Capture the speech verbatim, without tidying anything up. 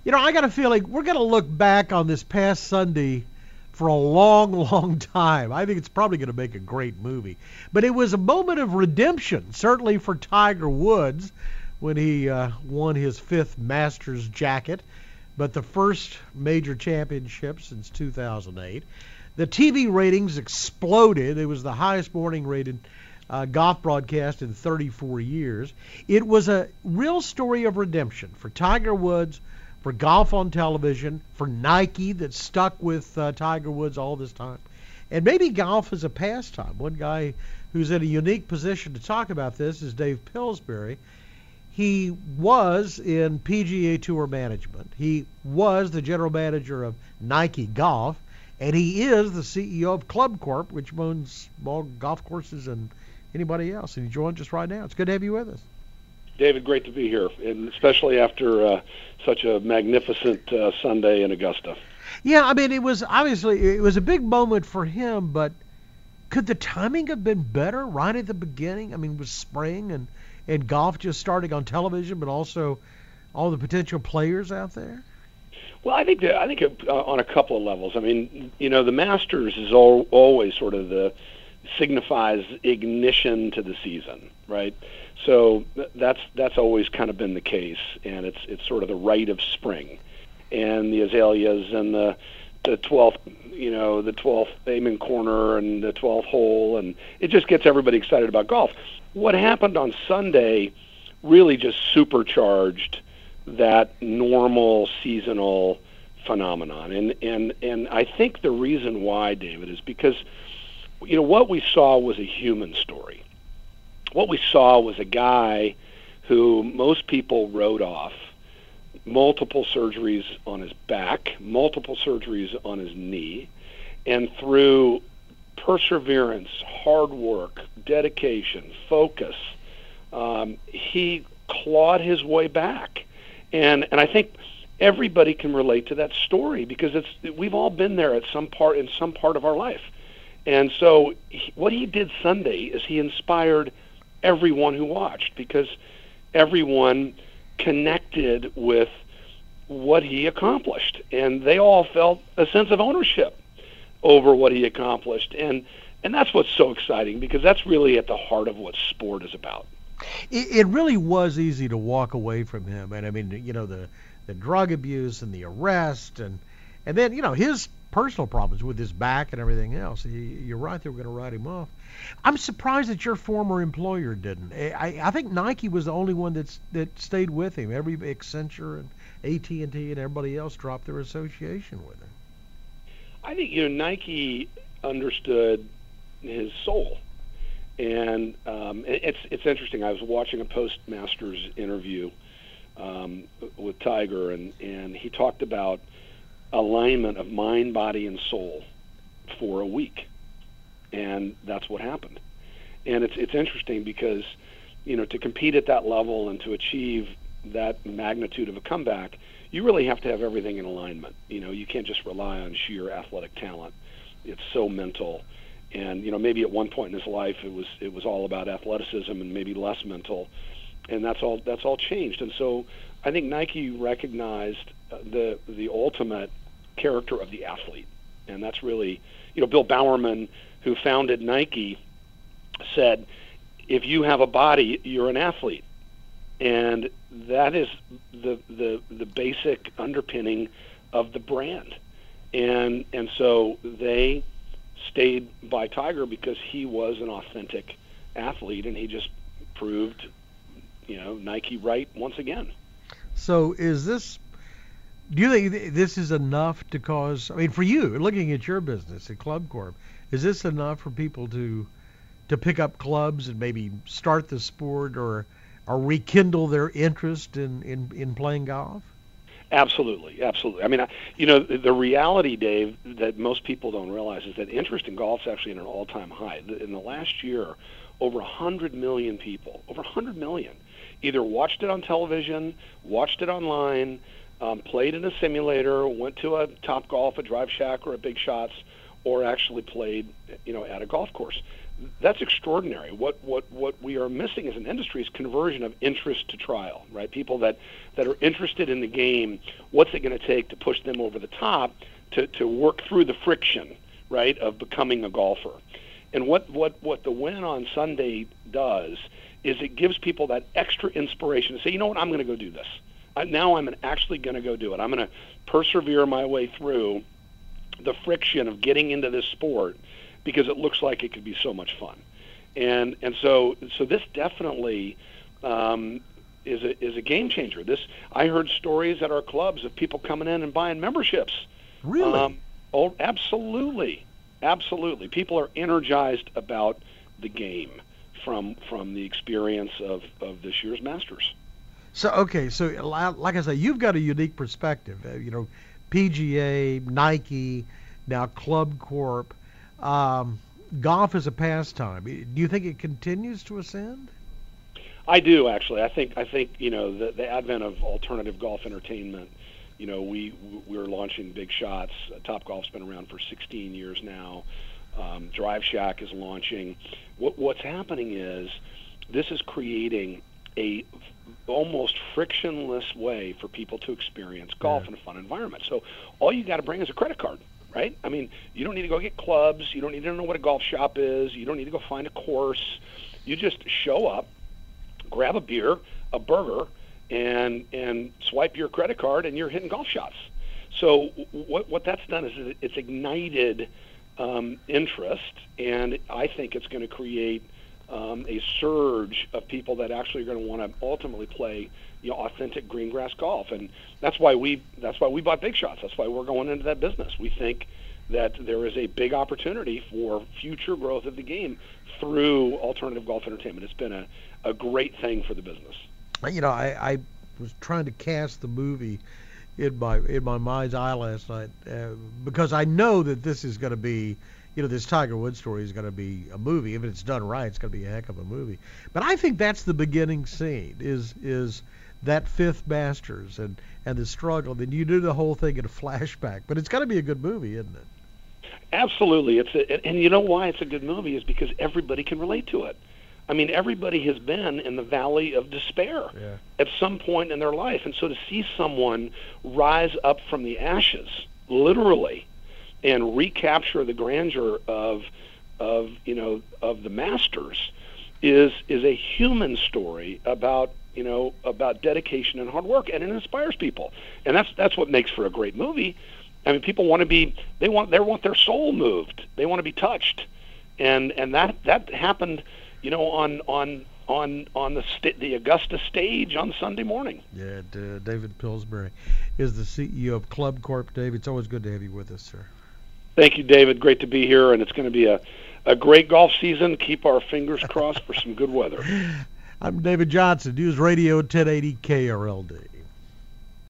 You know, I got a feeling we're going to look back on this past Sunday for a long, long time. I think it's probably going to make a great movie. But it was a moment of redemption, certainly for Tiger Woods when he uh, won his fifth Masters jacket, but the first major championship since two thousand eight. The T V ratings exploded. It was the highest morning rated uh, golf broadcast in thirty-four years. It was a real story of redemption for Tiger Woods, for golf on television, for Nike that stuck with uh, Tiger Woods all this time, and maybe golf as a pastime. One guy who's in a unique position to talk about this is Dave Pillsbury. He was in P G A Tour management. He was the general manager of Nike Golf, and he is the C E O of Club Corp, which owns more golf courses than anybody else. And he joins us right now. It's good to have you with us. David, great to be here, and especially after uh, such a magnificent uh, Sunday in Augusta. Yeah, I mean, it was obviously, it was a big moment for him, but could the timing have been better right at the beginning? I mean, it was spring and, and golf just starting on television, but also all the potential players out there? Well, I think that, I think uh, on a couple of levels. I mean, you know, the Masters is all, always sort of the signifies ignition to the season, right? So that's that's always kind of been the case, and it's it's sort of the rite of spring, and the azaleas and the the twelfth, you know, the twelfth Amen corner and the twelfth hole, and it just gets everybody excited about golf. What happened on Sunday really just supercharged that normal seasonal phenomenon, and and and I think the reason why, David, is because, you know, what we saw was a human story. What we saw was a guy who most people wrote off, multiple surgeries on his back, multiple surgeries on his knee, and through perseverance, hard work, dedication, focus, um, he clawed his way back. And and I think everybody can relate to that story because it's we've all been there at some part in some part of our life. And so he, what he did Sunday is he inspired everyone who watched, because everyone connected with what he accomplished, and they all felt a sense of ownership over what he accomplished. And and that's what's so exciting, because that's really at the heart of what sport is about. It, it really was easy to walk away from him, and I mean, you know, the the drug abuse and the arrest, and and then, you know, his personal problems with his back and everything else. You're right, they were going to write him off. I'm surprised that your former employer didn't. I, I think Nike was the only one that's, that stayed with him. Every Accenture and A T and T and everybody else dropped their association with him. I think, you know, Nike understood his soul. And um, it's it's interesting. I was watching a post-Masters interview um, with Tiger, and, and he talked about alignment of mind, body, and soul for a week, and that's what happened. And it's it's interesting because, you know, to compete at that level and to achieve that magnitude of a comeback, you really have to have everything in alignment. You know, you can't just rely on sheer athletic talent. It's so mental. And, you know, maybe at one point in his life it was it was all about athleticism and maybe less mental, and that's all that's all changed. And so I think Nike recognized the the ultimate character of the athlete, and that's really, you know, Bill Bowerman, who founded Nike, said, if you have a body, you're an athlete. And that is the the the basic underpinning of the brand. And and so they stayed by Tiger because he was an authentic athlete, and he just proved, you know, Nike right once again. So is this, do you think this is enough to cause, I mean, for you, looking at your business at Club Corp, is this enough for people to to pick up clubs and maybe start the sport or or rekindle their interest in, in, in playing golf? Absolutely, absolutely. I mean, I, you know, the, the reality, Dave, that most people don't realize is that interest in golf is actually at an all-time high. In the last year, over one hundred million people, over one hundred million, either watched it on television, watched it online, um, played in a simulator, went to a Top Golf, a Drive Shack, or a Big Shots, or actually played, you know, at a golf course. that's extraordinary. What what what we are missing as an industry is conversion of interest to trial, right? People that that are interested in the game. What's it going to take to push them over the top to to work through the friction, right, of becoming a golfer? And what what what the win on Sunday does is it gives people that extra inspiration to say, you know what, I'm going to go do this. I, now I'm actually going to go do it. I'm going to persevere my way through the friction of getting into this sport because it looks like it could be so much fun. And and so so this definitely um, is a is a game changer. This I heard stories at our clubs of people coming in and buying memberships. Really? Um, oh, absolutely, absolutely. People are energized about the game from from the experience of, of this year's Masters. So okay, so like I say, you've got a unique perspective. Uh, you know, P G A, Nike, now Club Corp. Um, golf is a pastime. Do you think it continues to ascend? I do, actually. I think I think you know the the advent of alternative golf entertainment. You know, we we're launching Big Shots. Uh, Top Golf's been around for sixteen years now. Um, Drive Shack is launching. What, what's happening is this is creating a almost frictionless way for people to experience golf yeah. in a fun environment. So all you got to bring is a credit card, right? I mean, you don't need to go get clubs. You don't need to know what a golf shop is. You don't need to go find a course. You just show up, grab a beer, a burger, and and swipe your credit card, and you're hitting golf shots. So what what that's done is it's ignited um, interest, and I think it's going to create Um, a surge of people that actually are going to want to ultimately play, you know, authentic green grass golf, and that's why we that's why we bought Big Shots. That's why we're going into that business. We think that there is a big opportunity for future growth of the game through alternative golf entertainment. It's been a, a great thing for the business. You know, I, I was trying to cast the movie in my in my mind's eye last night uh, because I know that this is going to be. You know, this Tiger Woods story is going to be a movie. If it's done right, it's going to be a heck of a movie. But I think that's the beginning scene, is is that fifth Masters and, and the struggle. Then you do the whole thing in a flashback. But it's got to be a good movie, isn't it? Absolutely. It's a, and you know why it's a good movie is because everybody can relate to it. I mean, everybody has been in the valley of despair yeah. at some point in their life. And so to see someone rise up from the ashes, literally, and recapture the grandeur of, of you know, of the Masters, is is a human story about you know about dedication and hard work, and it inspires people, and that's that's what makes for a great movie. I mean, people want to be they want they want their soul moved, they want to be touched, and and that that happened, you know, on on on on the st- the Augusta stage on Sunday morning. Yeah, uh, David Pillsbury is the C E O of Club Corp. David, it's always good to have you with us, sir. Thank you, David. Great to be here, and it's going to be a, a great golf season. Keep our fingers crossed for some good weather. I'm David Johnson, News Radio ten eighty K R L D.